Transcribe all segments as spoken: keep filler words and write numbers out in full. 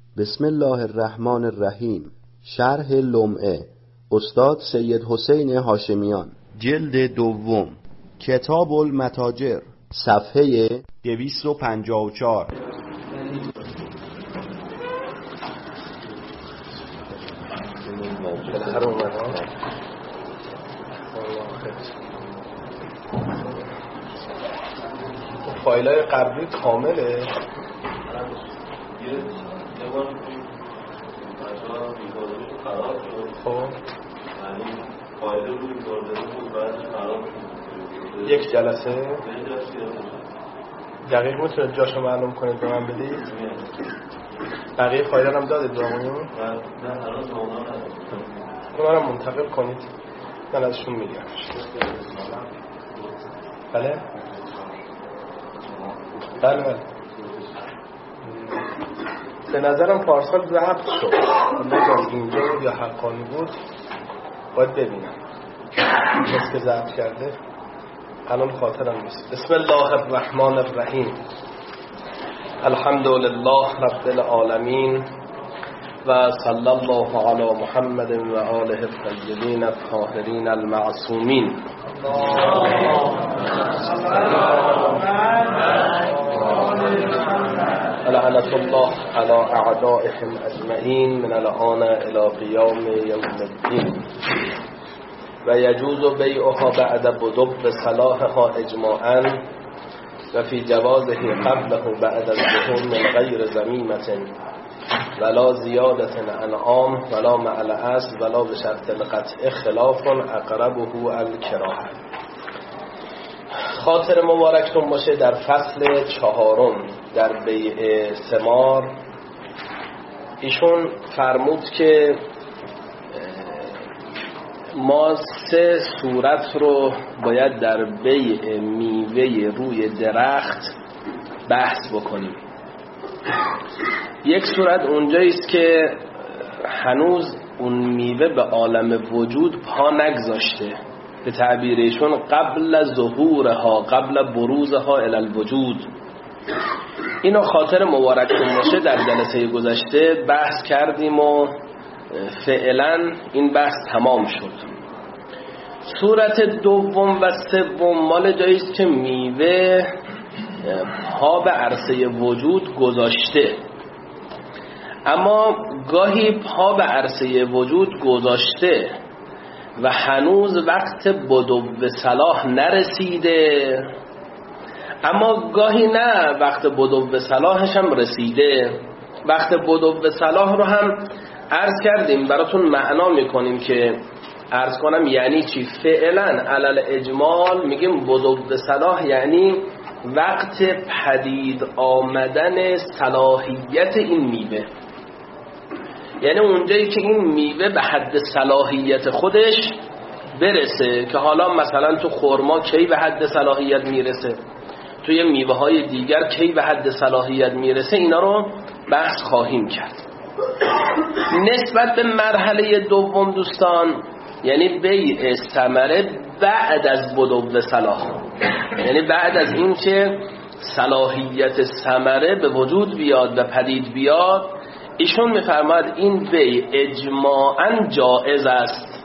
بسم الله الرحمن الرحیم. شرح لمعه استاد سید حسین هاشمیان، جلد دوم، کتاب المتاجر، صفحه دویست و پنجاه و چهار. فایلای قبلی کامله. خب یک جلسه دقیق میتونید جاشو معلوم کنید به من بدید؟ بقیه فایل هم دادید به همون؟ اونا رو منتقل کنید، من ازشون میگم. بله؟ بله بله. به نظرم پارسال ضبط شد، نگم اینجا بود یا حقانی بود، باید ببینم کسی که ضبط کرده، الان خاطرم نیست. بسم الله الرحمن الرحیم. الحمد لله رب العالمین و صلی الله علی محمد و آله الطیبین الطاهرین المعصومین. لعنت الله على اعدائهم اجمعین من الان الى قیام یوم الدین. و یجوز بیعها بعد بدو صلاحها اجماعا و فی جوازه قبله بعد الظهور من غیر ذمیمة ولا زیادة انعام ولا مع الاصل ولا بشرط القطع خلاف اقربه الکراهه. خاطر مبارکتون باشه در فصل چهارم در بیع ثمار ایشون فرمود که ما سه صورت رو باید در بیع میوه روی درخت بحث بکنیم. یک صورت اونجاییست که هنوز اون میوه به عالم وجود پا نگذاشته، به تعبیرشون قبل ظهورها، قبل بروزها الی الوجود. اینو خاطر مبارکتون باشه در جلسه گذشته بحث کردیم و فعلا این بحث تمام شد. صورت دوم و سوم مال جاییست که میوه پا به عرصه وجود گذاشته، اما گاهی پا به عرصه وجود گذاشته و هنوز وقت بدو به صلاح نرسیده، اما گاهی نه وقت بدو به صلاحش هم رسیده. وقت بدو به صلاح رو هم عرض کردیم، براتون معنا میکنیم که عرض کنم یعنی چی. فعلا علل اجمال میگیم بدو به صلاح یعنی وقت پدید آمدن صلاحیت این میوه، یعنی اونجایی که این میوه به حد صلاحیت خودش برسه، که حالا مثلا تو خرما کی به حد صلاحیت میرسه، توی میوه های دیگر کی به حد صلاحیت میرسه، اینا رو بحث خواهیم کرد. نسبت به مرحله دوم دوستان، یعنی بیع ثمره بعد از بدو به صلاح، یعنی بعد از این که صلاحیت ثمره به وجود بیاد و پدید بیاد، ایشون میفرماد این بیع اجماعاً جائز است.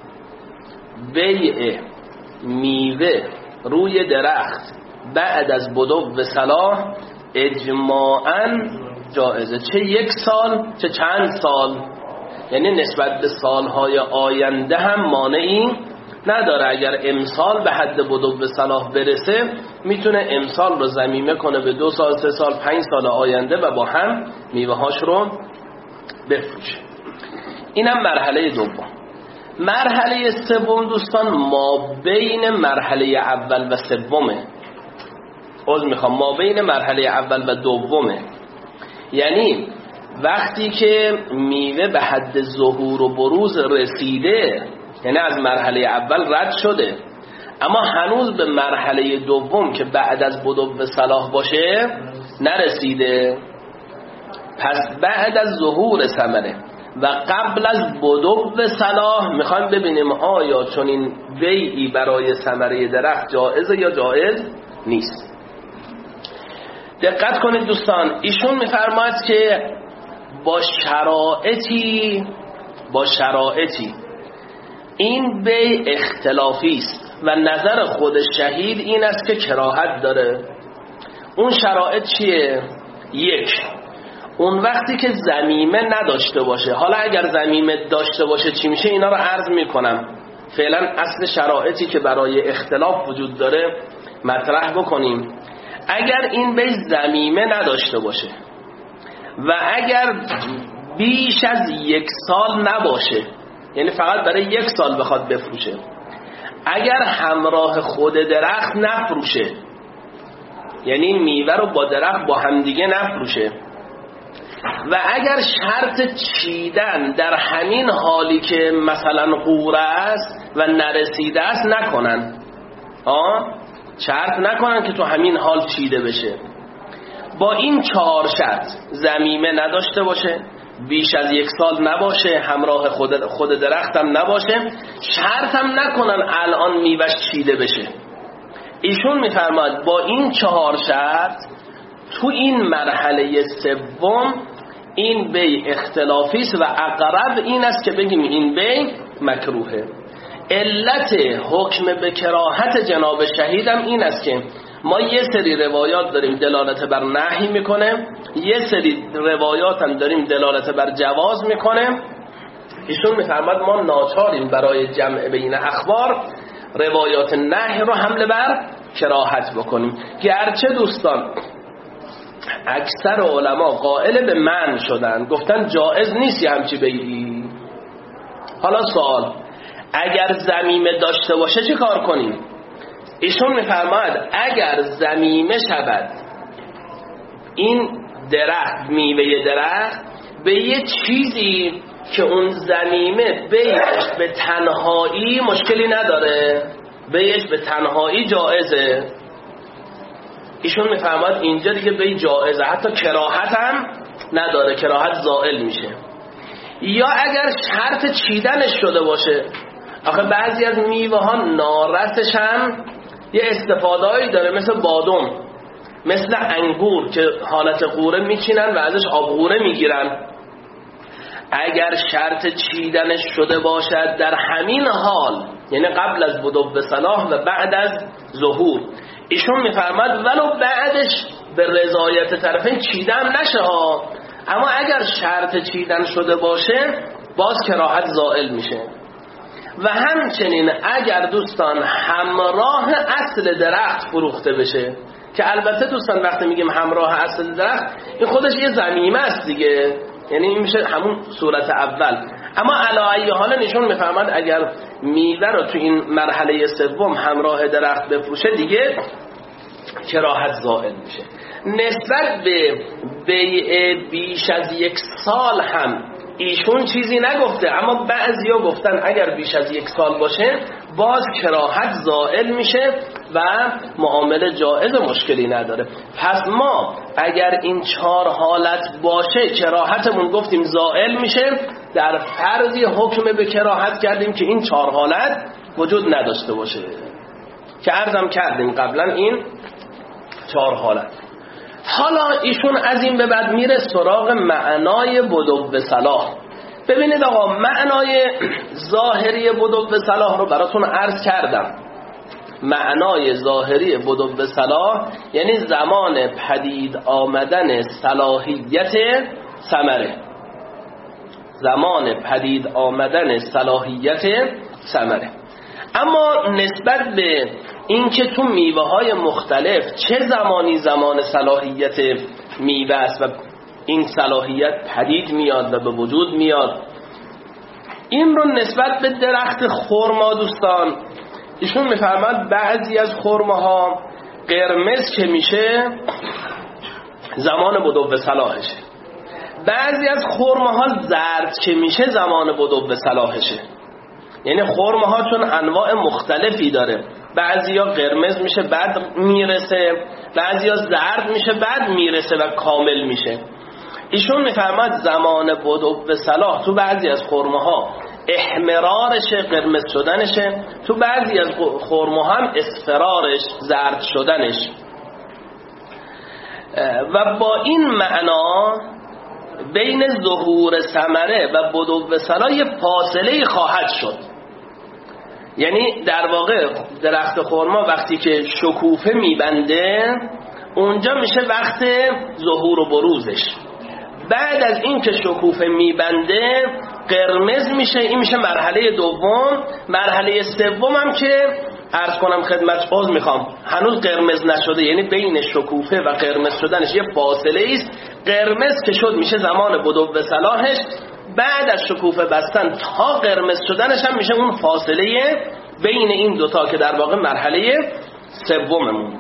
بیع میوه روی درخت بعد از بدو به صلاح اجماعاً جائزه، چه یک سال چه چند سال، یعنی نسبت به سالهای آینده هم مانعی نداره. اگر امسال به حد بدو به صلاح برسه میتونه امسال رو ضمیمه کنه به دو سال سه سال پنج سال آینده و با هم میوه هاش رو بفروشه. اینم مرحله دوم. مرحله سوم دوستان ما بین مرحله اول و سومه، عذر میخوام ما بین مرحله اول و دومه. یعنی وقتی که میوه به حد ظهور و بروز رسیده، یعنی از مرحله اول رد شده، اما هنوز به مرحله دوم که بعد از بدو به صلاح باشه نرسیده. پس بعد از ظهور ثمره و قبل از بدو به صلاح میخوایم ببینیم آیا چون این بیعی برای ثمره درخت جائزه یا جائز نیست. دقت کنید دوستان، ایشون میفرماید که با شرایطی با شرایطی این بی اختلافی است و نظر خود شهید این است که کراهت داره. اون شرایط چیه؟ یک، اون وقتی که ضمیمه نداشته باشه. حالا اگر ضمیمه داشته باشه چی میشه؟ اینا رو عرض میکنم. فعلا اصل شرایطی که برای اختلاف وجود داره مطرح بکنیم. اگر این بیع ضمیمه نداشته باشه و اگر بیش از یک سال نباشه، یعنی فقط برای یک سال بخواد بفروشه، اگر همراه خود درخت نفروشه، یعنی میوه رو با درخت با همدیگه نفروشه، و اگر شرط چیدن در همین حالی که مثلا قوره است و نرسیده است نکنن، آه شرط نکنن که تو همین حال چیده بشه. با این چهار شرط، ضمیمه نداشته باشه، بیش از یک سال نباشه، همراه خود, خود درختم نباشه، شرط هم نکنن الان میوهش چیده بشه. ایشون میفرماد با این چهار شرط تو این مرحله سوم این بی اختلافی است و اقرب این است که بگیم این بی مکروهه. علت حکم به کراهت جناب شهیدم این است که ما یه سری روایات داریم دلالت بر نهی میکنه، یه سری روایات هم داریم دلالت بر جواز میکنه. ایشون میفرماد ما ناچاریم برای جمع بین اخبار روایات نهی رو حمل بر کراهت بکنیم. گرچه دوستان اکثر علما قائل به منع شدن، گفتن جائز نیست یه همچی بیعی. حالا سوال، اگر ضمیمه داشته باشه چه کار کنیم؟ ایشون میفرماید اگر ضمیمه شود این درخت، میوه درخت، به یه چیزی که اون ضمیمه بیعش به تنهایی مشکلی نداره، بیعش به تنهایی جائزه، ایشون میفرماید اینجا دیگه بیع جائزه، حتی کراهت هم نداره، کراهت زائل میشه. یا اگر شرط چیدنش شده باشه، آخه بعضی از میوه ها نارسش هم یه استفاده‌ای داره، مثل بادام، مثل انگور که حالت قوره میچینن و ازش آب قوره میگیرن. اگر شرط چیدنش شده باشد در همین حال، یعنی قبل از بدو به صلاح و بعد از ظهور، ایشون میفرماد ولو بعدش به رضایت طرفین چیدن نشه ها، اما اگر شرط چیدن شده باشه باز کراهت زائل میشه. و همچنین اگر دوستان همراه اصل درخت فروخته بشه، که البته دوستان وقتی میگیم همراه اصل درخت این خودش یه ضمیمه است دیگه، یعنی این میشه همون صورت اول. اما علی ای حال نشون میفهمند اگر میوه رو تو این مرحله سوم همراه درخت بفروشه دیگه کراهت زائل میشه. نسبت به بیع بیش از یک سال هم ایشون چیزی نگفته، اما بعضیا گفتن اگر بیش از یک سال باشه باز کراهت زائل میشه و معامله جائز، مشکلی نداره. پس ما اگر این چهار حالت باشه کراهتمون گفتیم زائل میشه، در فرضی حکم به کراهت کردیم که این چهار حالت وجود نداشته باشه، که عرضم کردیم قبلا این چهار حالت. حالا ایشون از این به بعد میره سراغ معنای بدو به صلاح. ببینید آقا، معنای ظاهری بدو به صلاح رو براتون عرض کردم. معنای ظاهری بدو به صلاح یعنی زمان پدید آمدن صلاحیت ثمره، زمان پدید آمدن صلاحیت ثمره. اما نسبت به اینکه تو میوه های مختلف چه زمانی زمان صلاحیت میوه است و این صلاحیت پدید میاد و به وجود میاد، این رو نسبت به درخت خرما دوستان ایشون میفرماد بعضی از خرماها قرمز که میشه زمان بدو به صلاحشه، بعضی از خرماها زرد که میشه زمان بدو به صلاحشه. یعنی خرماها چون انواع مختلفی داره، بعضیا قرمز میشه بعد میرسه، بعضیا زرد میشه بعد میرسه و کامل میشه. ایشون میفرماد زمان بدو به صلاح تو بعضی از خرماها احمرارشه، قرمز شدنشه، تو بعضی از خرماها هم اصفرارش، زرد شدنش. و با این معنا بین ظهور ثمره و بدو صلاح یه فاصله خواهد شد. یعنی در واقع درخت خرما وقتی که شکوفه میبنده اونجا میشه وقت ظهور و بروزش. بعد از این که شکوفه میبنده قرمز میشه، این میشه مرحله دوم. مرحله سوم هم که عرض کنم خدمت باز میخوام هنوز قرمز نشده، یعنی بین شکوفه و قرمز شدنش یه فاصله است. قرمز که شد میشه زمان بدو صلاحش. بعد از شکوفه بستن تا قرمز شدنش هم میشه اون فاصله بین این دوتا که در واقع مرحله سوممون.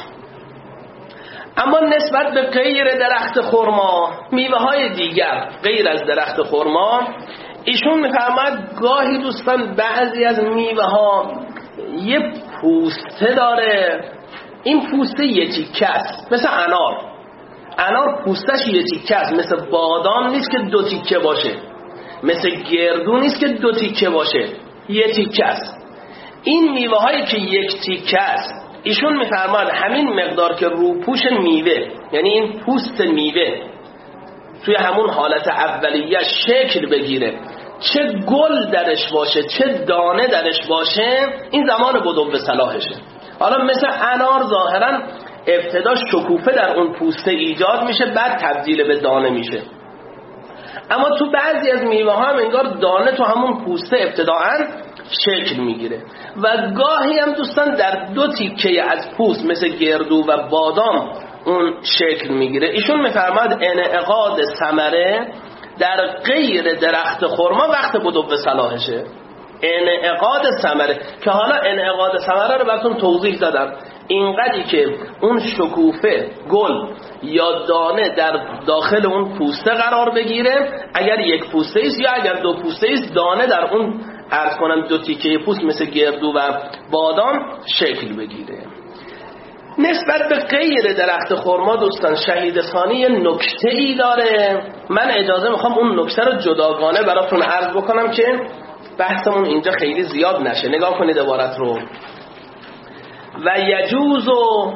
اما نسبت به غیر درخت خرما، میوه های دیگر غیر از درخت خرما، ایشون میفرماد گاهی دوستان بعضی از میوه ها یه پوسته داره، این پوسته یه تیکه است، مثل انار. انار پوستش یه تیکه است، مثل بادام نیست که دو تیکه باشه، مثل گردو نیست که دو تیکه باشه، یه تیکه است. این میوه هایی که یک تیکه است ایشون میفرماد همین مقدار که روپوش میوه، یعنی این پوست میوه توی همون حالت اولیه شکل بگیره، چه گل درش باشه چه دانه درش باشه، این زمان بدو صلاحشه. حالا مثل انار ظاهرا ابتدا شکوفه در اون پوسته ایجاد میشه، بعد تبدیل به دانه میشه. اما تو بعضی از میوه ها هم انگار دانه تو همون پوسته ابتداعاً شکل میگیره و گاهی هم دوستان در دو تیکه از پوست مثل گردو و بادام اون شکل میگیره. ایشون میفرماد انعقاد ثمره در غیر درخت خرما وقت بدو صلاحشه. انعقاد ثمره که حالا انعقاد ثمره رو براتون توضیح دادم. اینقدری که اون شکوفه گل یا دانه در داخل اون پوسته قرار بگیره، اگر یک پوسته است یا اگر دو پوسته است، دانه در اون عرض کنم دو تیکه پوست مثل گردو و بادام شکل بگیره. نسبت به غیر درخت خرما دوستان شهید ثانی نکته ای داره. من اجازه میخوام اون نکته رو جداگانه براتون عرض بکنم که بحثمون اینجا خیلی زیاد نشه. نگاه کنید عبارت رو. و یجوز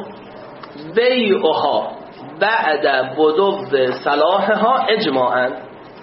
بیعها بعد بدو صلاحها اجماعا،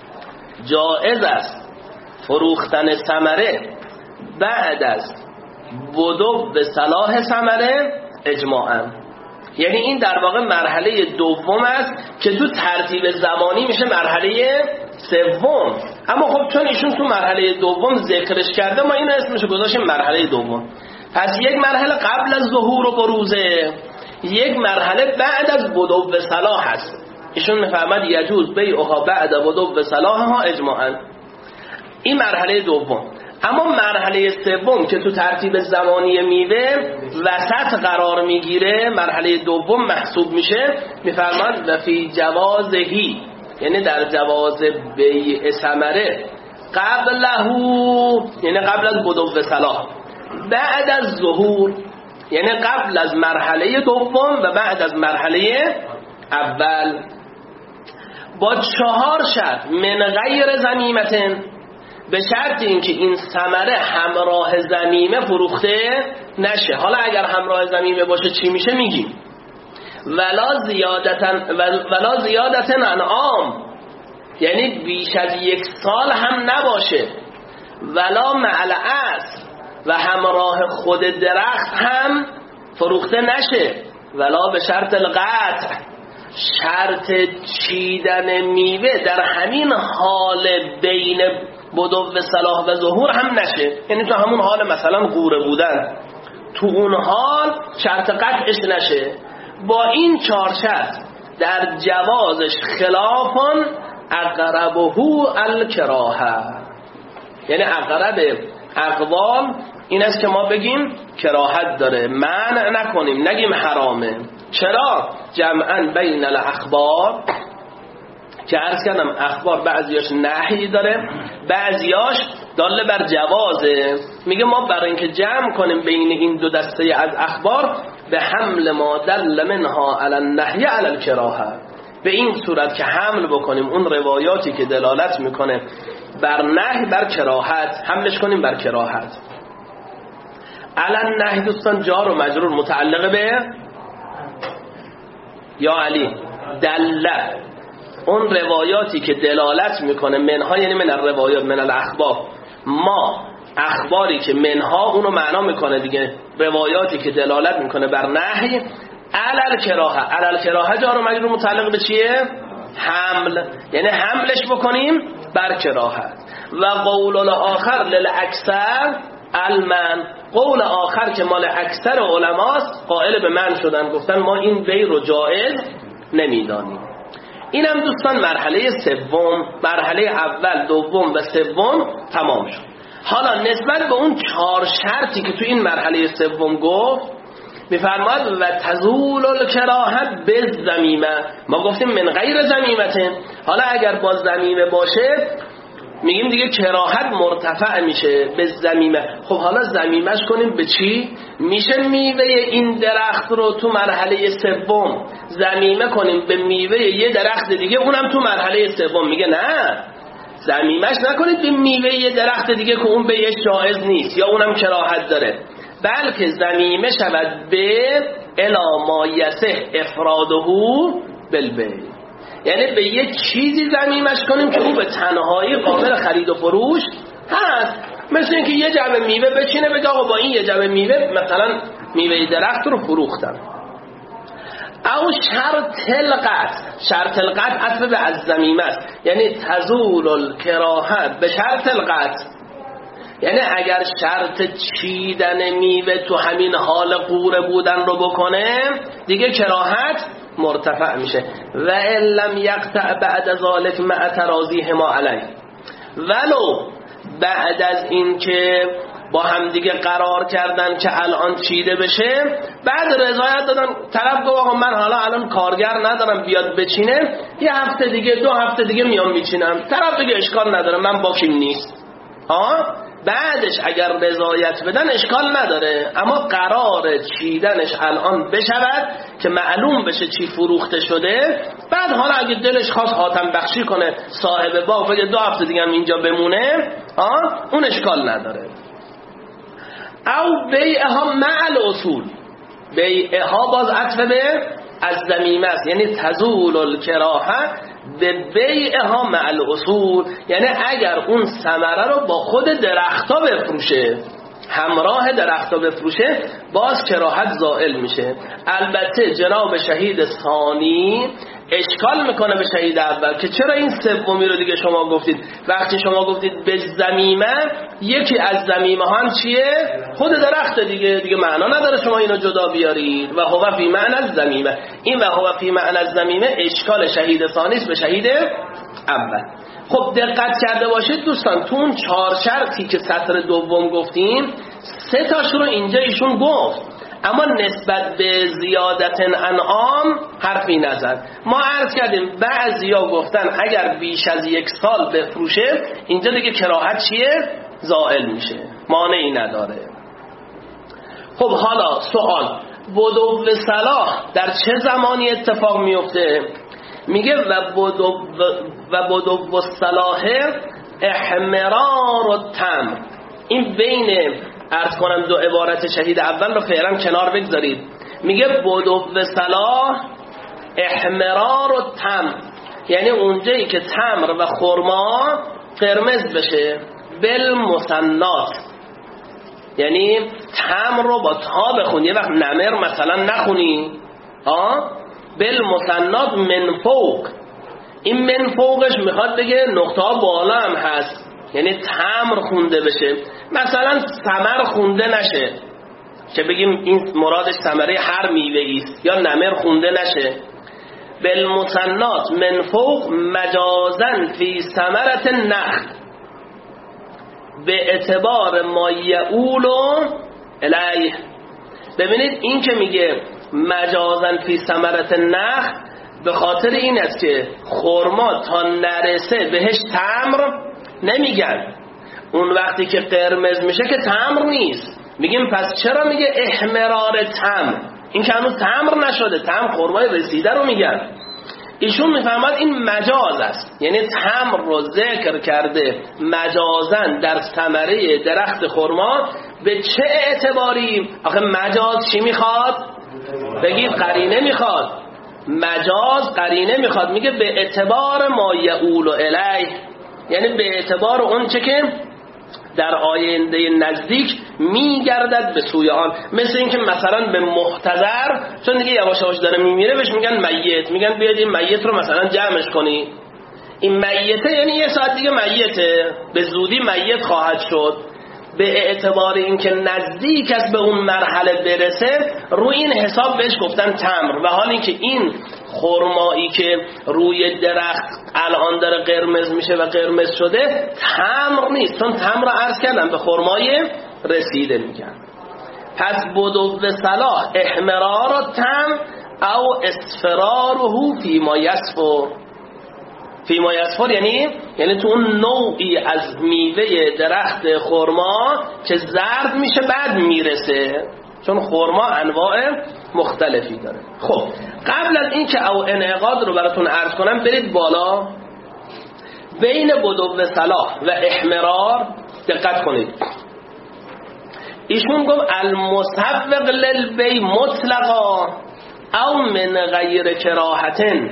جائز است فروختن ثمره بعد از بدو صلاح ثمره اجماعا. یعنی این در واقع مرحله دوم است که تو ترتیب زمانی میشه مرحله سوم. اما خب چون ایشون تو مرحله دوم ذکرش کرده ما این اسمشو گذاشتیم مرحله دوم. پس یک مرحله قبل از ظهور و بروزه، یک مرحله بعد از بدو صلاح هست. ایشون میفرماد یجوز بیعها بعد بدو صلاحها اجماعا. این مرحله دوم. اما مرحله سوم که تو ترتیب زمانی میوه وسط قرار میگیره، مرحله دوم محسوب میشه. میفرماد و فی جوازهی، یعنی در جواز بیع ثمره قبله، یعنی قبل از بدو صلاح، بعد از ظهور، یعنی قبل از مرحله دوم و بعد از مرحله اول، با چهار شرط. من غیر ضمیمتن، به شرط اینکه این ثمره همراه ضمیمه فروخته نشه. حالا اگر همراه ضمیمه باشه چی میشه میگیم. ولا زیادتن ولا زیادتن انعام، یعنی بیش از یک سال هم نباشه. ولا معل اصل، و همراه خود درخت هم فروخته نشه. ولا به شرط القطع، شرط چیدن میوه در همین حال بین بدو صلاح و ظهور هم نشه. یعنی تو همون حال مثلا قوره بودن، تو اون حال شرط قطعش نشه. با این چهار شرط در جوازش خلافان اقربه الکراهه، یعنی اقرب اقوال این است که ما بگیم کراهت داره، منع نکنیم، نگیم حرامه. چرا؟ جمعا بین الاخبار، که عرض کردم اخبار بعضیاش نهی داره بعضیاش داله بر جوازه. میگه ما برای اینکه جمع کنیم بین این دو دسته از اخبار، به حمل ما دل منها علی النهی علی الکراهه، به این صورت که حمل بکنیم اون روایاتی که دلالت میکنه بر نهی بر کراهت، حملش کنیم بر کراهت. علی النهی دوستان جار و مجرور متعلق به یا علی دله، اون روایاتی که دلالت میکنه منها، یعنی من الروایات من الاخبار، ما اخباری که منها اونو معنا میکنه دیگه، روایاتی که دلالت میکنه بر نهی، علل کراهه. علل کراهه جار و مجرور متعلق به چیه؟ حمل، یعنی حملش بکنیم بر کراهت. و قول الاخر للاکثر المن، قول آخر که مال اکثر علماست قائل به من شدن، گفتن ما این بی رو جائز نمیدانیم. اینم دوستان مرحله سوم، مرحله اول دوم و سوم تمام شد. حالا نسبت به اون چهار شرطی که تو این مرحله سوم گفت میفرماد و تزول الکراهه بالذمیمه. ما گفتیم من غیر ذمیمه، حالا اگر با ذمیمه باشه میگیم دیگه کراهت مرتفع میشه به ذمیمه. خب حالا ذمیمش کنیم به چی؟ میشه میوه این درخت رو تو مرحله سوم ذمیمه کنیم به میوه یه درخت دیگه، اونم تو مرحله سوم. میگه نه، ذمیمش نکنید به میوه یه درخت دیگه که اون بهش جایز نیست یا اونم کراهت داره، بلکه ذمیمه شود به الا ما یصح افراده بالبیع، یعنی به یه چیزی ذمیمش کنیم که او به تنهایی قابل خرید و فروش هست. مثل اینکه یه جعبه میوه بچینه بگه آقا با این یه جعبه میوه مثلا میوه درخت رو فروختم. او شرط القطع، شرط القطع عطف به از ذمیمه است، یعنی تزول الکراهه به شرط القطع، یعنی اگر شرط چیدن میوه تو همین حال قوره بودن رو بکنه دیگه کراهت مرتفع میشه. و ان لم یقطع بعد ذلک مع تراضیه ما علیه، ولو بعد از این که با هم دیگه قرار کردن که الان چیده بشه، بعد رضایت دادن، طرف گفت آقا من حالا الان کارگر ندارم بیاد بچینه، یه هفته دیگه دو هفته دیگه میام میچینم، طرف دیگه اشکال نداره من باکیم نیست، ها بعدش اگر رضایت بدن اشکال نداره، اما قرار چیدنش الان بشود که معلوم بشه چی فروخته شده. بعد حالا اگه دلش خواست حاتم بخشی کنه صاحب باغ بگه دو هفته دیگه هم اینجا بمونه، ها اون اشکال نداره. او بیعها مع الاصول، بیعها باز عطف به از ذمیمه است، یعنی تزول الکراهه به بیعها مع الاصول، یعنی اگر اون ثمره رو با خود درختا بفروشه، همراه درختا بفروشه، باز کراهت زائل میشه. البته جناب شهید ثانی اشکال میکنه به شهید اول که چرا این سومی رو دیگه شما گفتید، وقتی شما گفتید به ذمیمه، یکی از ذمیمه هم چیه؟ خود درخت دیگه، دیگه معنا نداره شما اینو جدا بیارید. و هو فی معنی الذمیمه، این و هو فی معنی الذمیمه اشکال شهید ثانی است به شهید اول. خب دقت کرده باشید دوستان، تو اون چهار شرطی که سطر دوم گفتیم سه تاش رو اینجا ایشون گفت، اما نسبت به زیادت انعام حرفی نزد. ما عرض کردیم بعضیا گفتن اگر بیش از یک سال بفروشه اینجا دیگه کراهت چیه؟ زائل میشه، مانعی نداره. خب حالا سوال، بدو صلاح در چه زمانی اتفاق میفته؟ میگه و بدو و بدو صلاح احمرار التمر. این بین عرض کنم دو عبارت شهید اول رو فعلا کنار بگذارید. میگه بدو صلاح احمرار التمر، یعنی اونجایی که تمر و خرما قرمز بشه، بالمثنات، یعنی تمر رو با تا بخونی، یه وقت نمر مثلا نخونی، ها بالمثنات من فوق. این من فوقش میخواد بگه نقطه ها بالا هم هست، یعنی تمر خونده بشه، مثلا ثمر خونده نشه که بگیم این مرادش ثمره هر میوه است، یا نمر خونده نشه. بالمثنات من فوق مجازن فی ثمرة النخل به اعتبار ما یعول الیه. ببینید این که میگه مجازن فی ثمرة النخل به خاطر این است که خرما تا نرسه بهش تمر نمیگن، اون وقتی که قرمز میشه که تمر نیست. میگیم پس چرا میگه احمرار تمر؟ این که هنوز تمر نشده، تمر خرمای رسیده رو میگن. ایشون میفهمد این مجاز است، یعنی تمر رو ذکر کرده مجازن در ثمره درخت خرما. به چه اعتباری؟ آخه مجاز چی میخواد؟ بگید قرینه میخواد. مجاز قرینه میخواد، میگه به اعتبار ما یعول الیه، یعنی به اعتبار اون چه که در آینده نزدیک میگردد به سوی آن. مثل اینکه مثلا به محتضر، چون دیگه یواش یواش داره میمیره، بهش میگن میت، میگن بیاید این میت رو مثلا جمعش کنی. این میته یعنی یه ساعت دیگه میته، به زودی میت خواهد شد. به اعتبار اینکه نزدیک است به اون مرحله برسه، روی این حساب بهش گفتن تمر. و حالی که این خرمایی که روی درخت الان داره قرمز میشه و قرمز شده، تمر نیست، چون تمر رو عرض کردم به خرمای رسیده میگن. پس بدو صلاح احمرار تمر او اصفراره فیما یصفر. فیما یصفر یعنی یعنی تو اون نوعی از میوه درخت خرما که زرد میشه بعد میرسه، چون خرما انواع مختلفی داره. خب قبل از این که او انعقاد رو براتون عرض کنم، برید بالا. بین بدو صلاح و احمرار دقت کنید. ایشون گفت المسوق للبی مطلقا او من غیر کراهتن.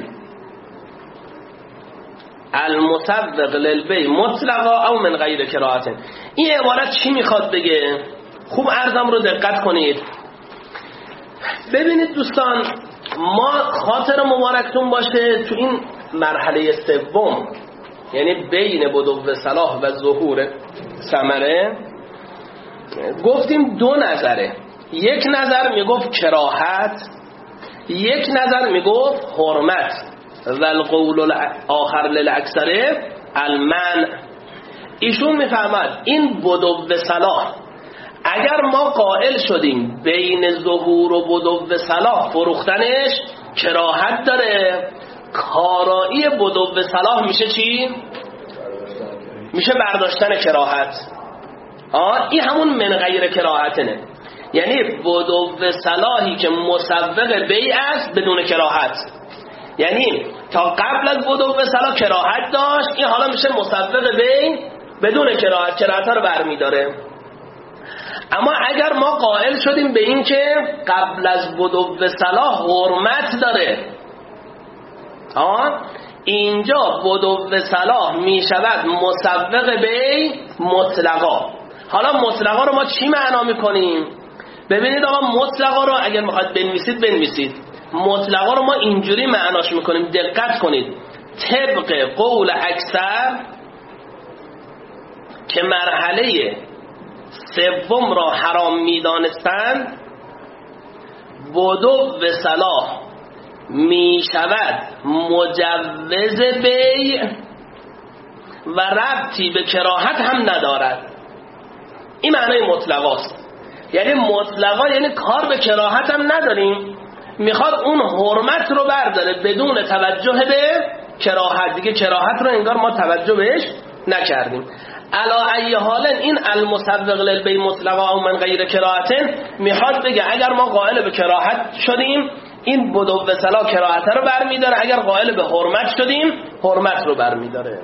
المسوق للبی مطلقا او من غیر کراهتن. این عبارت چی میخواد بگه؟ خوب عرضم رو دقت کنید. ببینید دوستان، ما خاطر مبارکتون باشه تو این مرحله سوم، یعنی بین بدو صلاح و ظهور ثمره، گفتیم دو نظره. یک نظر میگفت کراهت، یک نظر میگفت حرمت. و القول الاخر للاکثر المنع. ایشون میفهمد این بدو صلاح اگر ما قائل شدیم بین ظهور و بدو صلاح فروختنش کراهت داره، کارایی بدو صلاح میشه چی؟ میشه برداشتن کراهت. آه این همون من غیر کراهتنه، یعنی بدو صلاحی که مسوق بیع است بدون کراهت. یعنی تا قبل از بدو صلاح کراهت داشت، این حالا میشه مسوق بیع بدون کراهت، کراهت رو برمیداره. اما اگر ما قائل شدیم به این که قبل از بدو صلاح حرمت داره، آه اینجا بدو صلاح میشود مسوق بیع مطلقا. حالا مطلقا رو ما چی معنا میکنیم؟ ببینید آقا، مطلقا رو اگر میخواید بنویسید بنویسید. مطلقا رو ما اینجوری معناش میکنیم، دقت کنید. طبق قول اکثر که مرحله سوم را حرام میدانستند، بدو صلاح میشود مجوز بیع و ربطی به کراهت هم ندارد. این معنای مطلقاست. یعنی مطلقا یعنی کار به کراهت هم نداریم، میخواد اون حرمت رو برداره بدون توجه به کراهت. دیگه کراهت رو انگار ما توجه بهش نکردیم. علا ای حال این المسوق للبیع مطلقا او من غیر کراهتن میخواد بگه اگر ما قائل به کراهت شدیم این بدو صلاح کراهت رو برمیداره، اگر قائل به حرمت شدیم حرمت رو برمیداره.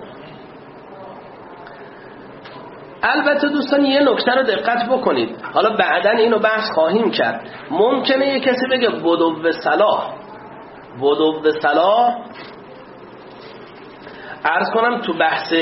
البته دوستان یه نکته رو دقت بکنید، حالا بعداً اینو بحث خواهیم کرد. ممکنه یه کسی بگه بدو صلاح بدو صلاح عرض کنم تو بحث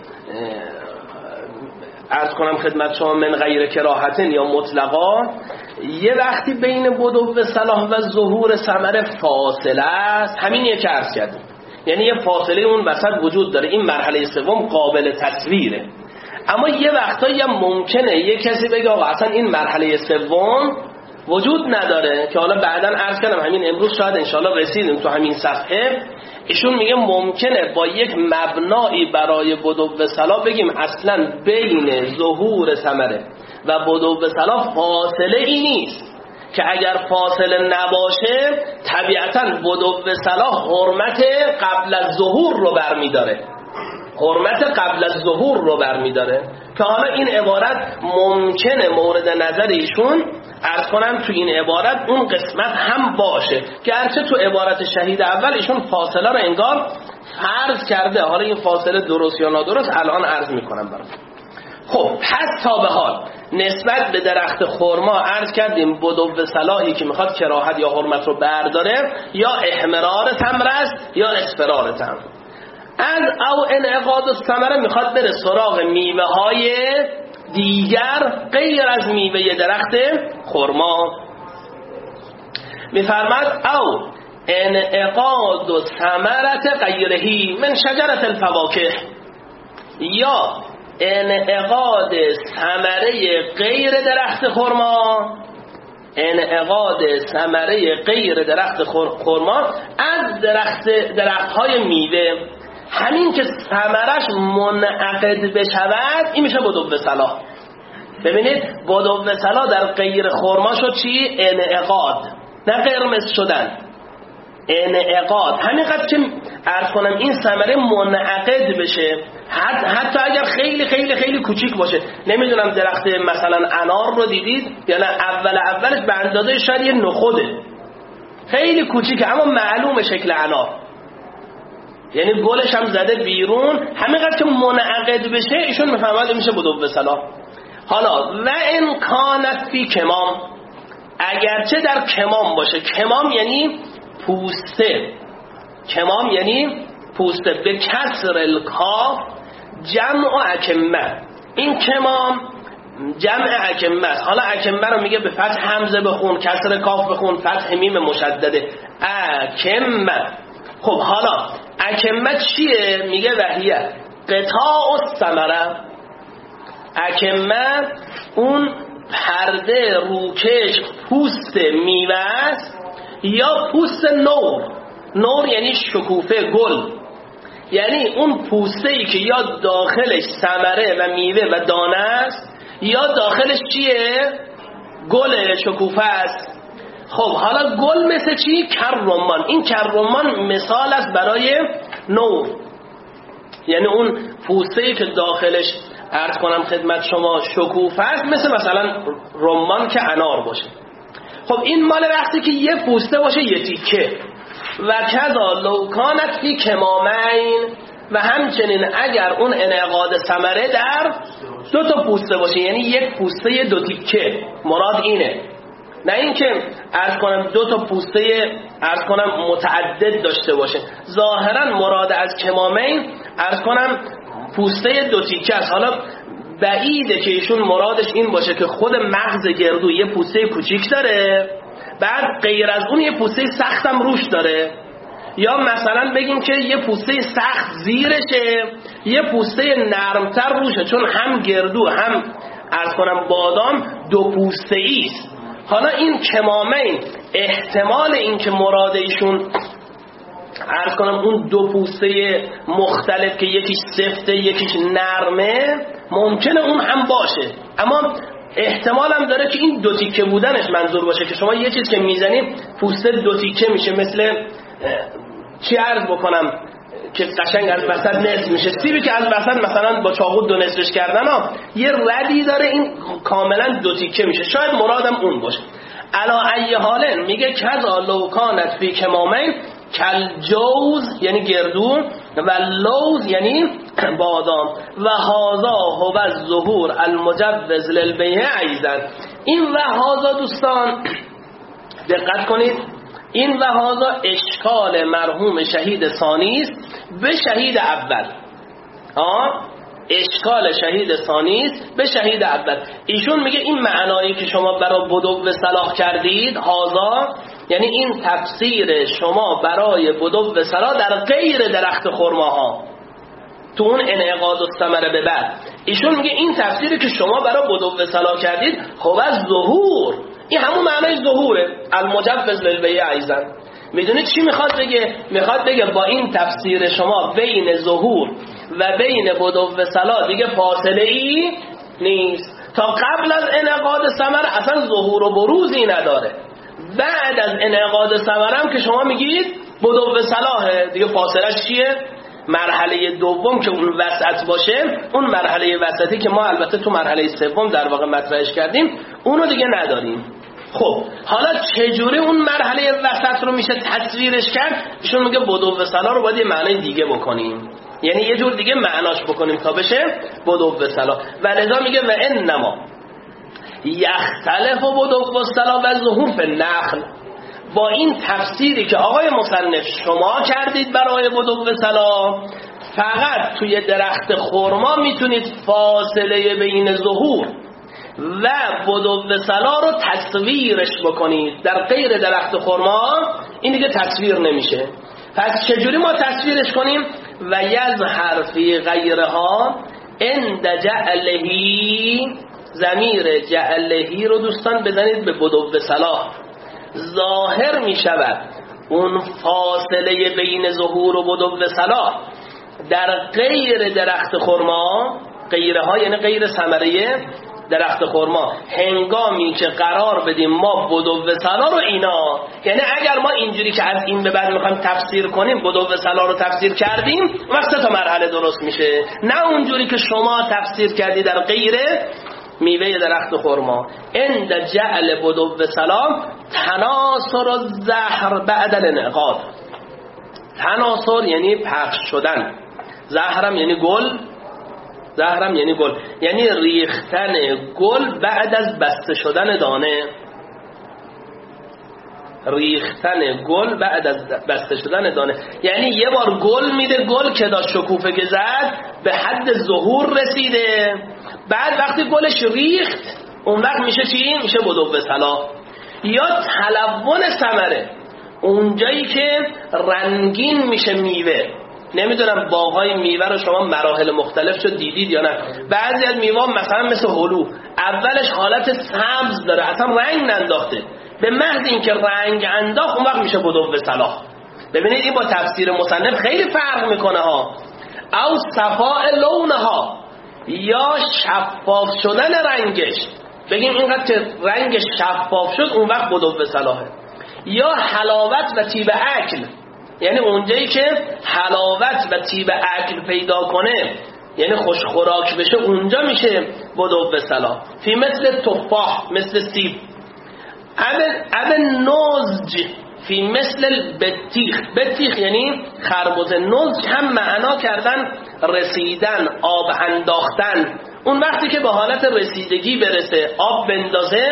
عرض کنم خدمت شما من غیر کراهتن یا مطلقا، یه وقتی بین بدو صلاح و ظهور ثمره فاصله است. همین یک عرض کردیم، یعنی یه فاصله اون وسط وجود داره. این مرحله سوم قابل تصویره. اما یه وقتایی هم ممکنه یه کسی بگه آقا اصلا این مرحله سوم وجود نداره، که حالا بعداً عرض کردم همین امروز شاید انشالله رسیدیم تو همین صفحه. ایشون میگه ممکنه با یک مبنایی برای بدو صلاح بگیم اصلا بین ظهور ثمره و بدو صلاح فاصله ای نیست، که اگر فاصله نباشه طبیعتاً بدو صلاح حرمت قبل از ظهور رو برمیداره، حرمت قبل از ظهور رو برمیداره. که حالا این عبارت ممکنه مورد نظر ایشون عرض کنم تو این عبارت اون قسمت هم باشه، گرچه تو عبارت شهید اول ایشون فاصله رو انگار فرض کرده. حالا این فاصله درست یا نادرست الان عرض میکنم براتون. خب پس تا به حال نسبت به درخت خرما عرض کردیم بدو صلاحی که میخواد کراهت یا حرمت رو برداره، یا احمرار تمر است یا اصفرار تمر. از او انعقاد الثمره میخواد بره سراغ میوه های دیگر غیر از میوه درخت خرما. میفرماد او انعقاد ثمرة غیرهی من شجرة الفواکه، یا انعقاد ثمره غیر درخت خرما، انعقاد ثمره غیر درخت خرما از درخت درخت‌های میوه، همین که ثمرش منعقد بشود این میشه بدو صلاح. ببینید بدو صلاح در غیر خرما شد چی؟ انعقاد، نه قرمز شدن، انعقاد. همینقدر که عرض کنم این ثمره منعقد بشه، حتی اگر خیلی خیلی خیلی کوچیک باشه. نمیدونم درخت مثلا انار رو دیدید یا نه؟ اول اولش به اندازه شاید یه نخوده، خیلی کوچیکه اما معلومه شکل انار، یعنی گلش هم زده بیرون. همینقدر که منعقد بشه ایشون میفهمد میشه بدو صلاح. حالا و ان کانت فی کمام، اگرچه در کمام باشه. کمام یعنی پوسته، کمام یعنی پوسته. به کسر الکاف جمع اکمه، این کمام جمع اکمه است. حالا اکمه رو میگه به فتح همزه بخون، کسر کاف بخون، فتح میم مشدده، اکمه. خب حالا اکمه چیه؟ میگه وحیه قطاع الثمره. اکمه اون پرده روکش پوست میوه است، یا پوست نور. نور یعنی شکوفه، گل، یعنی اون پوسته ای که یا داخلش ثمره و میوه و دانه است، یا داخلش چیه؟ گل شکوفه است. خب حالا گل مثل چی؟ کرمان. این کرمان مثال است برای نور، یعنی اون پوسته ای که داخلش عرض کنم خدمت شما شکوفه است، مثل مثلا رمان که انار باشه. خب این مال وقتی که یه پوسته باشه یه تیکه. و کذا لو کانت فی کمامین، و همچنین اگر اون انعقاد ثمره در دو تا پوسته باشه، یعنی یک پوسته دو تیکه، مراد اینه، نه اینکه عرض کنم دو تا پوسته عرض کنم متعدد داشته باشه. ظاهرا مراد از کمامین عرض کنم پوسته دو تیکه است. حالا بعیده که ایشون مرادش این باشه که خود مغز گردو یه پوسته کوچیک داره، بعد غیر از اون یه پوسته سختم روش داره، یا مثلا بگیم که یه پوسته سخت زیرشه، یه پوسته نرمتر روشه، چون هم گردو هم عرض کنم بادام دو پوسته ایست. حالا این کمامین احتمال این که مراد ایشون عرض کنم اون دو پوسته مختلف که یکیش سفته یکیش نرمه، ممکنه اون هم باشه، اما احتمال هم داره که این دو تیکه بودنش منظور باشه، که شما یه چیز که میزنیم پوسته دو تیکه میشه. مثل چی عرض بکنم که قشنگ از وسط نصف میشه؟ سیبی که از وسط مثلا با چاقو دو نصفش کردن ها، یه ردی داره، این کاملا دو تیکه میشه. شاید مرادم اون باشه. علا ای حالن میگه کذا لو کانت فی کمامین کل جوز یعنی گردو، و لوز یعنی بادام، و هازا هو الظهور المجوز للبیع ایضا. این و هازا دوستان دقت کنید، این و هازا اشکال مرحوم شهید ثانی است به شهید اول. آه اشکال شهید ثانی است به شهید اول. ایشون میگه این معنایی که شما برای بدو صلاح کردید، هازا یعنی این تفسیر شما برای بدو صلاح در غیر درخت خرماها، تو اون انعقاد الثمره به بعد. ایشون میگه این تفسیری که شما برای بدو صلاح کردید خب از ظهور، این همون معنای ظهوره، المجوز للبیع ایضا. میدونید چی میخواد بگه؟ میخواد بگه با این تفسیر شما بین ظهور و بین بدو صلاح دیگه فاصله ای نیست. تا قبل از انعقاد ثمره اصلا ظهور و بروزی نداره، بعد از انعقاد ثمره هم که شما میگید بدو صلاحه، دیگه فاصلهش چیه؟ مرحله دوم که اون وسط باشه، اون مرحله وسطی که ما البته تو مرحله سوم در واقع مطرحش کردیم، اونو دیگه نداریم. خب حالا چجوری اون مرحله وسط رو میشه تصویرش کرد؟ ایشون میگه بدو صلاح رو باید یه معنی دیگه بکنیم، یعنی یه جور دیگه معناش بکنیم تا بشه بدو صلاح. و لذا میگه و انما یختلف و بدو الصلا و ظهور فی النخل. با این تفسیری که آقای مصنف شما کردید برای بدو الصلا، فقط توی درخت خرما میتونید فاصله بین ظهور و بدو الصلا رو تصویرش بکنید، در غیر درخت خرما این دیگه تصویر نمیشه. پس چجوری ما تصویرش کنیم؟ و یظهر فی غیرها عند جعلهی، ضمیر جعلهی رو دوستان بزنید به بدو الصلا، ظاهر می شود اون فاصله بین ظهور و بدو الصلا در غیر درخت خرما، غیرها یعنی غیر ثمره درخت خرما، هنگامی که قرار بدیم ما بدو الصلا رو اینا، یعنی اگر ما اینجوری که از این به بعد میخوایم تفسیر کنیم بدو الصلا رو تفسیر کردیم، وقت تا مرحله درست میشه، نه اونجوری که شما تفسیر کردی در غیر میوه درخت خرما. عند جعل بدو الصلا تناثر الزهر بعد الانعقاد. تناثر یعنی پخش شدن، زهرم یعنی گل، زهرم یعنی گل یعنی ریختن گل بعد از بسته شدن دانه، ریختن گل بعد از بسته شدن دانه، یعنی یه بار گل میده، گل که داشت شکوفه که زد به حد ظهور رسیده، بعد وقتی گلش ریخت اون وقت میشه چی؟ میشه بدو الصلا. یا تلون ثمره، اونجایی که رنگین میشه میوه. نمیدونم باغ‌های میوه رو شما مراحل مختلف شد دیدید یا نه. بعضی از میوه مثلا مثل هلو اولش حالت سبز داره، اصلا رنگ ننداخته، به محض اینکه رنگ انداخت اون وقت میشه بدو الصلا. ببینید این با تفسیر مصنف خیلی فرق میکنه ها. او صفاء لونها، یا شفاف شدن رنگش، بگیم اینقدر که رنگش شفاف شد اون وقت بدو الصلا. یا حلاوت و طیب اکل، یعنی اونجایی که حلاوت و طیب اکل پیدا کنه، یعنی خوش خوراک بشه، اونجا میشه بدو الصلا. فی مثل تفاح، مثل سیب. اب نضج فی مثل بطیخ. بطیخ یعنی خربزه. نضج هم معنا کردن رسیدن، آب انداختن. اون وقتی که به حالت رسیدگی برسه، آب بندازه،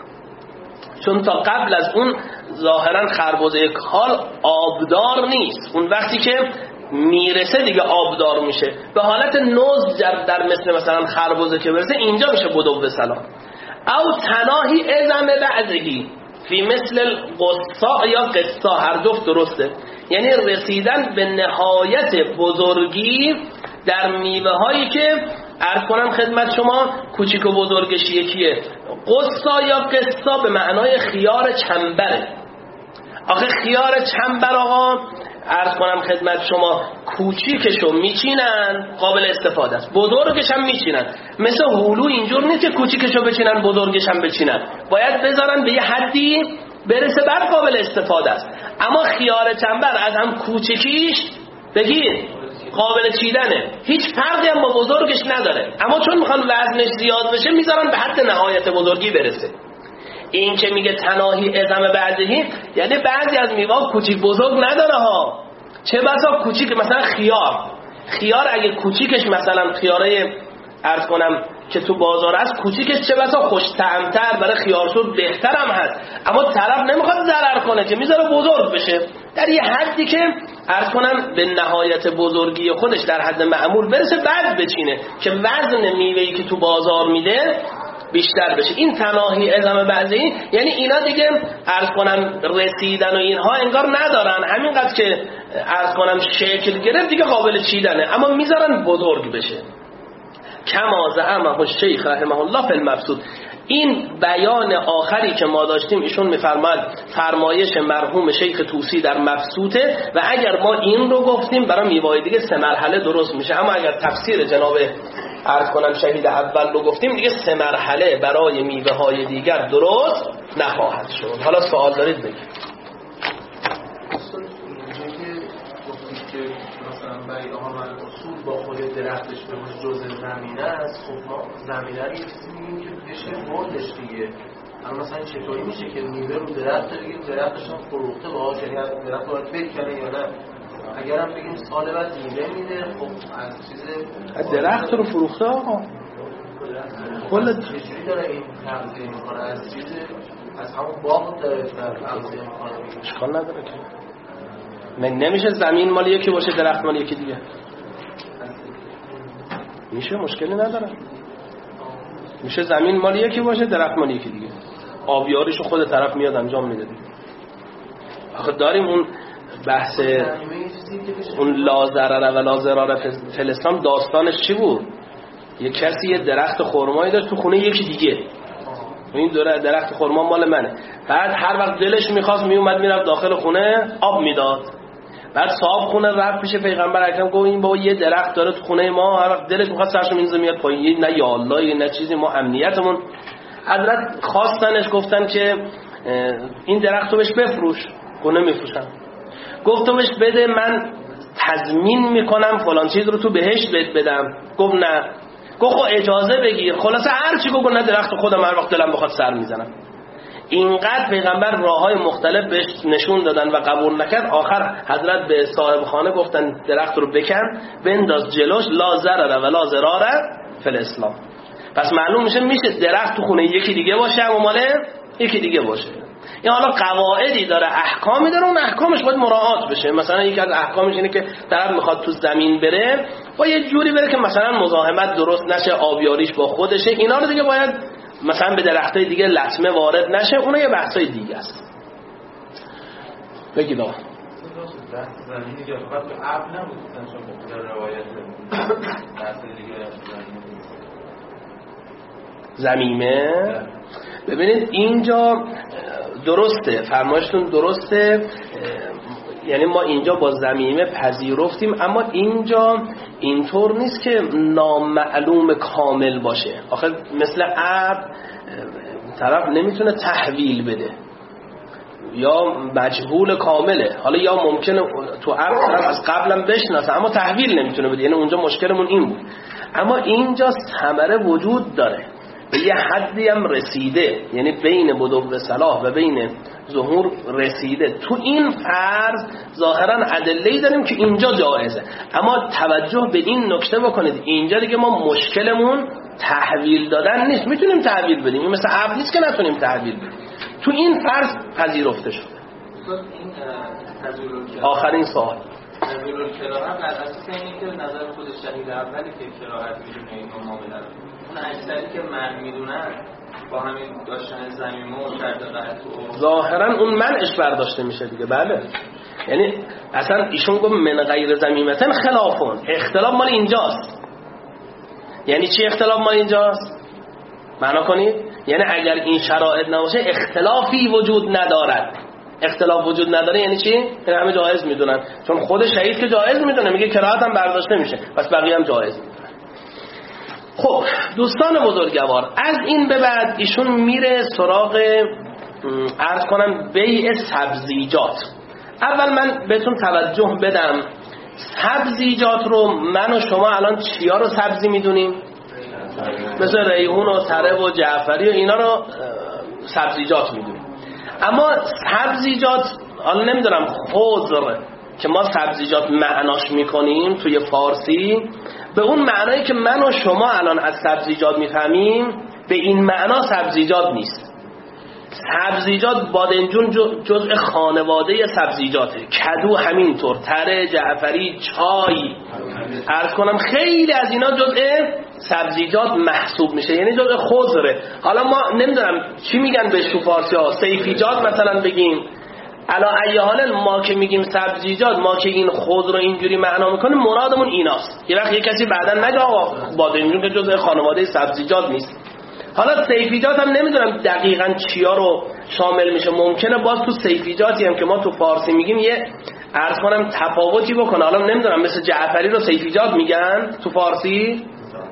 چون تا قبل از اون ظاهرا خربزه یک حال آبدار نیست، اون وقتی که میرسه دیگه آبدار میشه، به حالت نضج در مثل مثلا خربزه که برسه اینجا میشه بدو الصلا. او تناهی اعظم بعضهی فی مثل القصا یا قصا، هر جفت درسته، یعنی رسیدن به نهایت بزرگی در میوه هایی که عرض کنم خدمت شما کوچیک و بزرگش یکیه. قصا یا قصا به معنای خیار چنبره. آخه خیار چنبر آقا عرض کنم خدمت شما کوچیکشو میچینن قابل استفاده است، بزرگش هم میچینن. مثل هلو اینجور نیست که کوچیکشو بچینن بزرگش هم بچینن، باید بذارن به یه حدی برسه بعد قابل استفاده است. اما خیار چنبر از هم کوچیکیش بگید قابل چیدنه، هیچ فرقی هم با بزرگش نداره، اما چون میخوان وزنش زیاد بشه میذارن به حد نهایت بزرگی برسه. این که میگه تناهی اعظم بعضهی یعنی بعضی از میوه کوچیک بزرگ نداره ها، چه بسا کوچیک، مثلا خیار خیار اگه کوچیکش مثلا خیارای عرض کنم که تو بازار هست کوچیکش چه بسا خوش طعم‌تر، برای خیارسور بهتر هم هست، اما طرف نمیخواد ضرر کنه که میذاره بزرگ بشه در یه حدی که عرض کنم به نهایت بزرگی خودش در حد معمول برسه، بعد بچینه که وزن میوه‌ای که تو بازار میده بیشتر بشه. این تناهی اعظم بعضی یعنی اینا دیگه عرض کنم رسیدن و اینها انگار ندارن، همینقدر که عرض کنم شکل گرفت دیگه قابل چیدنه، اما میذارن بزرگ بشه. کما زعمه الشیخ رحمه الله فی المبسوط. این بیان آخری که ما داشتیم ایشون میفرماید فرمایش مرحوم شیخ طوسی در مبسوطه، و اگر ما این رو گفتیم برای میوه دیگه سه مرحله درست میشه، اما اگر تفسیر جناب عرض کنم شهید اول رو گفتیم دیگه سه مرحله برای میوه های دیگر درست نخواهد شد. حالا سوال دارید بگید. با خود درختش به جزء زمینه است، خب ما زمینه رو یه چیزی میگیم که بشه موردش دیگه. اما مثلا چطوری میشه که میوه رو درخت بگیم درختش هم فروخته باشه، یعنی درخت باید بکنه یا نه؟ اگر هم بگیم سال بعد میوه میده، خب از چیز درخت رو فروخته آقا کل چجوری داره این تغذیه میکنه از چیز از همون باغ داره تغذیه میکنه؟ اشکال نداره که من نمیشه زمین مال یکی باشه درخت مال یکی دیگه میشه، مشکلی نداره. میشه زمین مال یکی باشه درخت مال یکی دیگه، آبیاریشو خود طرف میاد انجام میده دیگه. آخه داریم اون بحث اون لا ضرر و لا ضرار فی الاسلام داستانش چی بود؟ یه کسی یه درخت خرمایی داشت تو خونه یکی دیگه، این درخت خرما مال منه، بعد هر وقت دلش میخواست میومد میرفت داخل خونه آب میداد، بعد صاحب خونه رفت پیش پیغمبر اکرم گفت این بابا یه درخت داره تو خونه ما، هر وقت دلش میخواد سرشو میندازه میاد پایین، نه یا الله نه چیزی، ما امنیتمون. حضرت خواستنش گفتن که این درختو بهش بفروش، گفت نمیفروشم. گفت تو بهش بده من تضمین میکنم فلان چیز رو تو بهش بهت بدم، گفت نه. گفت خب اجازه بگیر. خلاصه هر چی گفت نه درخت خودم هر وقت دلم بخواد سر میزنم. اینقدر پیغمبر راههای مختلف بهش نشون دادن و قبول نکرد، آخر حضرت به صاحب خانه گفتن درخت رو بکن بنداز جلوش، لا ضرر و لا ضرار فی الاسلام. پس معلوم میشه میشه درخت تو خونه یکی دیگه باشه و مال یکی دیگه باشه. این حالا قواعدی داره، احکامی داره، اون احکامش باید مراعات بشه. مثلا یکی از احکامش اینه که طرف میخواد تو زمین بره با یه جوری بره که مثلا مزاحمت درست نشه، آبیاریش با خودشه، اینا رو دیگه باید مثلا به درختای دیگه لطمه وارد نشه، اونها یه بحثای دیگه است. بگید آقا زمینی که فقط به عقل نبودن چون در روایت بحث دیگه زمینه. ببینید اینجا درسته، فرمایشتون درسته، یعنی ما اینجا با زمینه پذیرفتیم، اما اینجا اینطور نیست که نامعلوم کامل باشه. آخه مثل عبد طرف نمیتونه تحویل بده، یا مجهول کامله. حالا یا ممکنه تو عبد طرف از قبلم بشناسه اما تحویل نمیتونه بده، یعنی اونجا مشکلمون این بود. اما اینجا ثمره وجود داره، به یه حدی هم رسیده، یعنی بین بدو صلاح و بین ظهور رسیده. تو این فرض ظاهرا ادله‌ای داریم که اینجا جایزه، اما توجه به این نکته بکنید اینجا دیگه ما مشکلمون تحویل دادن نیست، میتونیم تحویل بدیم، این مثل عبد نیست که نتونیم تحویل بدیم. تو این فرض پذیرفته شده. آخرین سوال نظر الکراهت بر اساس اینه که نظر خود شهید اولی که کراهت میدونه این معامله رو، اون اکثری که من میدونن با همین داشتن زمین و شرط قطع ظاهرا اون منعش برداشته میشه دیگه. بله، یعنی اصلا ایشون گفت من غیر زمیمتن خلافون، اختلاف مال اینجاست. یعنی چی اختلاف مال اینجاست؟ معنا کنید، یعنی اگر این شرایط نباشه اختلافی وجود ندارد. اختلاف وجود نداره یعنی چی؟ یعنی همه جایز میدونن، چون خود شهید که جایز میدونه، میگه کراهت هم برداشته میشه، پس بقیه هم جایز میدونن. خب دوستان بزرگوار، از این به بعد ایشون میره سراغ عرض کنم بیع سبزیجات. اول من بهتون توجه بدم، سبزیجات رو من و شما الان چیا رو سبزی میدونیم؟ مثل ریحون و تره و جعفری و اینا رو سبزیجات میدونیم. اما سبزیجات، حالا نمیدونم خضر که ما سبزیجات معناش میکنیم توی فارسی، به اون معنایی که من و شما الان از سبزیجات میفهمیم به این معنا سبزیجات نیست. سبزیجات بادنجون جزء خانواده سبزیجاته، کدو همینطور، تره، جعفری، چای، عرض کنم خیلی از اینا جزء سبزیجات محسوب میشه، یعنی جزء خضره. حالا ما نمیدونم چی میگن به تو فارسی ها، سیفیجات مثلا بگیم. علا ای حال ما که میگیم سبزیجات، ما که این خضر رو اینجوری معنا میکنیم مرادمون ایناست. یه وقت یه کسی بعدن نگه آقا بادنجون که جزء خانواده سبزیجات نیست. حالا سیفیجات هم نمیدونم دقیقاً چیا رو شامل میشه، ممکنه باز تو سیفیجاتی هم که ما تو فارسی میگیم یه عرض کنم تفاوتی بکنه. حالا نمیدونم مثل جعفری رو سیفیجات میگن تو فارسی؟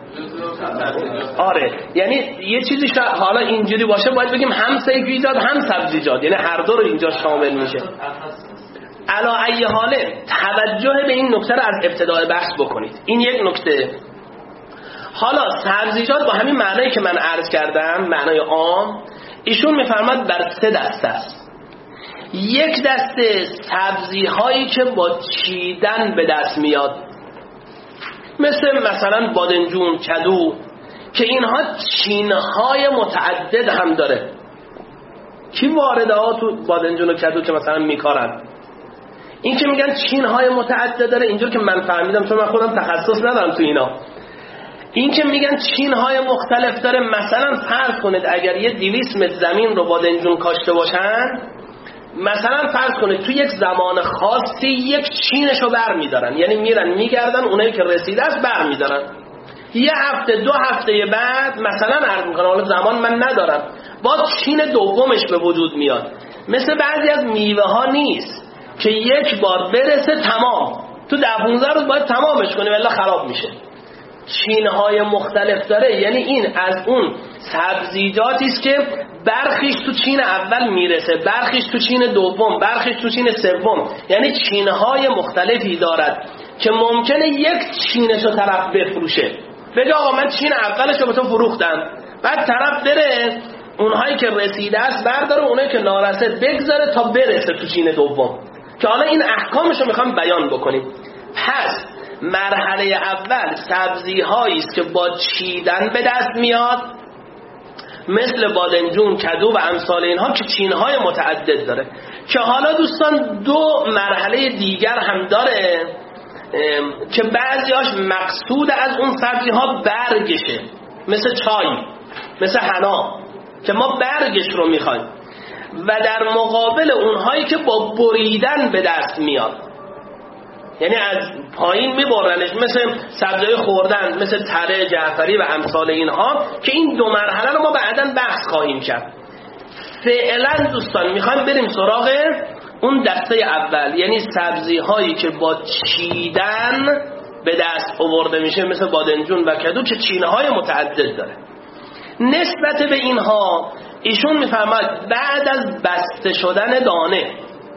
آره، یعنی یه چیزی شا... حالا اینجوری باشه باید بگیم هم سیفیجات هم سبزیجات، یعنی هر دو رو اینجا شامل میشه. علا ای حاله توجه به این نکته رو از ابتدای بحث بکنید، این یک نکته. حالا سبزیجات با همین معنایی که من عرض کردم، معنای عام، ایشون میفرماد بر سه دسته است. یک دسته سبزی هایی که با چیدن به دست میاد، مثل مثلا بادنجون، کدو، که اینها چینهای متعدد هم داره. کی وارده ها تو بادنجون و کدو که مثلا میکارن؟ این که میگن چینهای متعدد داره، اینجور که من فهمیدم چون من خودم تخصص ندارم تو اینا، این که میگن چینهای مختلف داره، مثلا فرض کنید اگر یه دویست متر زمین رو بادنجون کاشته باشن، مثلا فرض کنید تو یک زمان خاصی یک چینشو بر میدارن، یعنی میرن میگردن اونایی که رسیده است بر میدارن، یه هفته دو هفته بعد مثلا عرض میکنم، حالا زمان من ندارم، با چین دومش به وجود میاد. مثل بعضی از میوه ها نیست که یک بار برسه تمام، تو ده پانزده روز باید تمامش کنی ولی خراب میشه. چینهای مختلف داره، یعنی این از اون سبزیجاتی است که برخیش تو چین اول میرسه، برخیش تو چین دوم، برخیش تو چین سوم، یعنی چینهای مختلفی دارد که ممکنه یک چینشو طرف بفروشه، بگه آقا من چین اولشو به تو فروختم، بعد طرف بره اونهایی که رسیده است برداره، اونهایی که نارسه بگذاره تا برسه تو چین دوم، که حالا این احکامشو میخوام بیان بکنیم. پس مرحله اول سبزی هایی است که با چیدن به دست میاد، مثل بادنجون، کدو و امثال اینها که چینهای متعدد داره، که حالا دوستان دو مرحله دیگر هم داره که بعضیاش مقصود از اون سبزی ها برگشه، مثل چای، مثل حنا که ما برگش رو میخوایم، و در مقابل اونهایی که با بریدن به دست میاد، یعنی از پایین میبرنش، مثل سبزی خوردن، مثل تره، جعفری و امثال اینها، که این دو مرحله رو ما بعداً بحث خواهیم کرد. فعلا دوستان میخوایم بریم سراغ اون دسته اول، یعنی سبزی هایی که با چیدن به دست آورده میشه، مثل بادنجون و کدو که چینه های متعدد داره. نسبت به اینها ایشون میفرماید بعد از بسته شدن دانه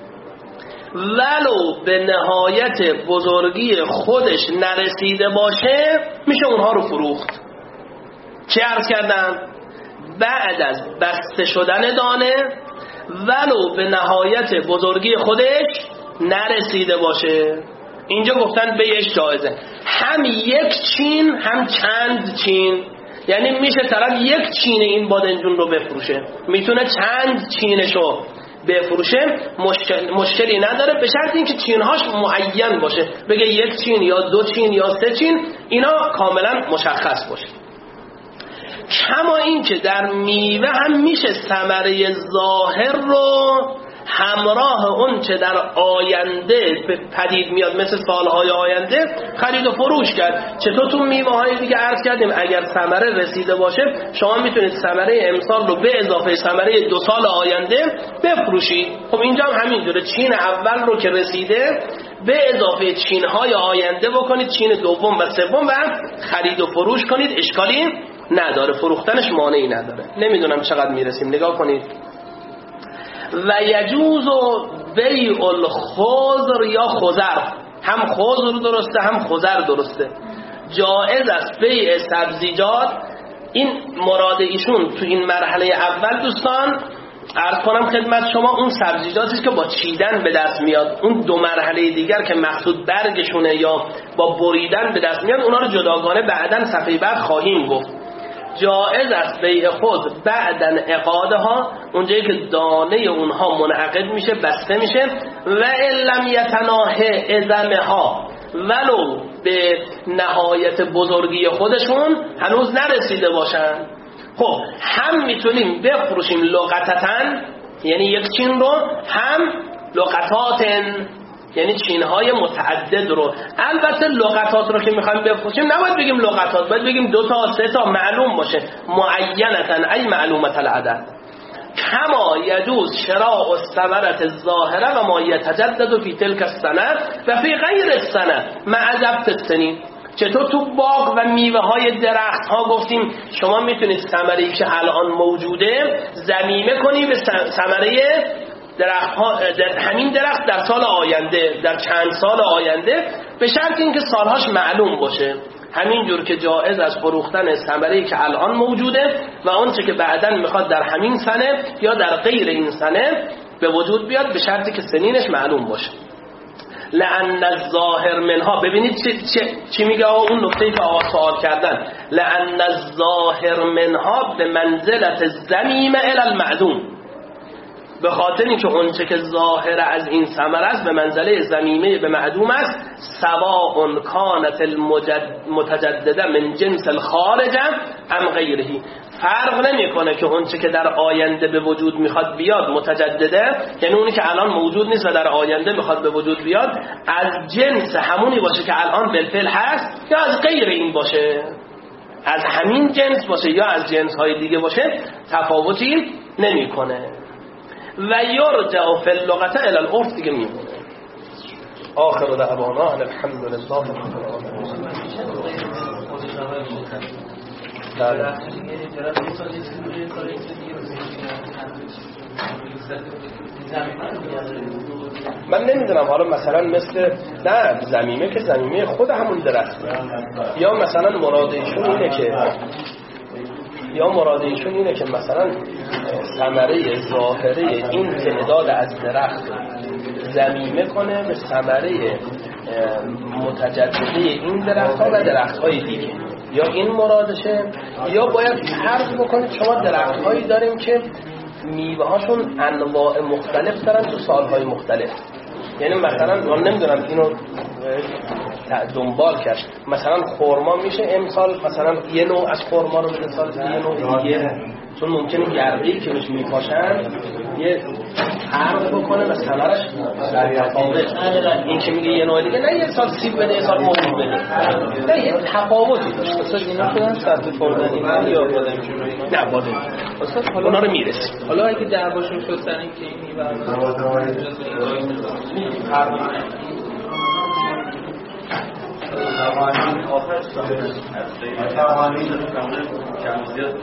ولو به نهایت بزرگی خودش نرسیده باشه میشه اونها رو فروخت. چه عرض کردم؟ بعد از بسته شدن دانه ولو به نهایت بزرگی خودش نرسیده باشه، اینجا گفتن بیش جایزه، هم یک چین هم چند چین، یعنی میشه طرف یک چین این بادنجون رو بفروشه، میتونه چند چینشو بفروشه، مشکل مشکلی نداره، به شرط اینکه چینهاش معین باشه، بگه یک چین یا دو چین یا سه چین، اینا کاملا مشخص باشه. کما این که در میوه هم میشه ثمره ظاهر رو همراه اون چه در آینده پدید میاد، مثل سالهای آینده خرید و فروش کرد. چطور تو میوه های دیگه عرض کردیم اگر ثمره رسیده باشه شما میتونید ثمره امسال رو به اضافه ثمره دو سال آینده بفروشید. خب اینجا هم همینجوره، چین اول رو که رسیده به اضافه چین های آینده بکنید، چین دوم و سوم، و خرید و فروش کنید، اشکالی نداره، فروختنش مانعی نداره. نمیدونم چقدر میرسیم، نگاه کنید. و یجوز بیع الخضر یا خضر، هم خضر درسته هم خضر درسته، جائز است بیع سبزیجات. این مراد ایشون تو این مرحله اول دوستان عرض کنم خدمت شما، اون سبزیجاتی که با چیدن به دست میاد. اون دو مرحله دیگر که مقصود برگشونه یا با بریدن به دست میاد، اونا رو جداگانه بعداً صفحه بعد خواهیم گفت. جائز است بیع خود بعدن عقادها، اونجایی که دانه اونها منعقد میشه، بسته میشه، و علم یتناهه ازمها، ولو به نهایت بزرگی خودشون هنوز نرسیده باشن. خب هم میتونیم بفروشیم لقطتن، یعنی یک چین رو، هم لقطاتن، یعنی چینهای متعدد رو. البته لقطات رو که میخوایم بفروشیم نباید بگیم لقطات، باید بگیم دو تا سه تا، معلوم باشه، معینتن ای معلومت العدد. کما یجوز شراء الثمرة الظاهره و ما یتجدد فی تلک السنه و فی غیر السنه مع ضبط السنین. چطور تو باغ و میوه های درخت ها گفتیم شما میتونید ثمره‌ای که الان موجوده ضمیمه کنی به ثمره درخت ها، در همین درخت در سال آینده، در چند سال آینده، به شرط اینکه سالهاش معلوم باشه. همینجور که جایز از فروختن ثمره‌ای که الان موجوده و آنچه که بعداً میخواد در همین سنه یا در غیر این سنه به وجود بیاد، به شرطی که سنینش معلوم باشه. لأن الظاهر منها، ببینید چی, چی, چی میگه اون نکته‌ای که آقا سوال کردن، لأن الظاهر منها به منزلت الذمیم الی المعدوم، به خاطر اینکه اونچه که ظاهر از این ثمره است به منزله ذمیمه به معدوم است، سواء کانت المتجدده من جنس الخارج ام غیره، فرق نمیکنه که اونچه که در آینده به وجود میخواد بیاد متجدده، یعنی اونی که الان موجود نیست و در آینده میخواد به وجود بیاد، از جنس همونی باشه که الان بالفعل هست یا از غیر این باشه، از همین جنس باشه یا از جنس های دیگه باشه، تفاوتی نمیکنه. و یرجع فی اللغت الی العرف دیگه میمونه. آخر دعوانا ان الحمد لله رب العالمین. من نمیدونم حالا مثلا مثل نه زمینه که زمینه خود همون درخت، یا مثلا مراد ایشون اینه که یا مراد ایشون اینه که مثلا ثمره ظاهره این تعداد از درخت ضمیمه کنه به ثمره متجدده این درخت ها و درخت های دیگه، یا این مرادشه، یا باید فرض بکنید شما درخت هایی داریم که میوه هاشون انواع مختلف دارن تو سالهای مختلف، یعنی مثلا من نمیدونم اینو دنبال کرد، مثلا خرما میشه امسال مثلا یه نوع از خرما رو بده، سال دیگه یه نوع دیگه، چون ممکنه گرده‌ای که بهش میپاشن یه فرق بکنه و ثمرش تفاوت، این که میگه یه نوع دیگه نه یه سال سیب بده یه سال موز بده، نه یه تفاوتی داشت. اصلا اینا خودن سبزی خوردنی نه یا بادم نه بادم اصلا حالا اونا رو میرسیم. حالا اگه دعواشون شد سر این که این توانی آخر توانی کم زیاد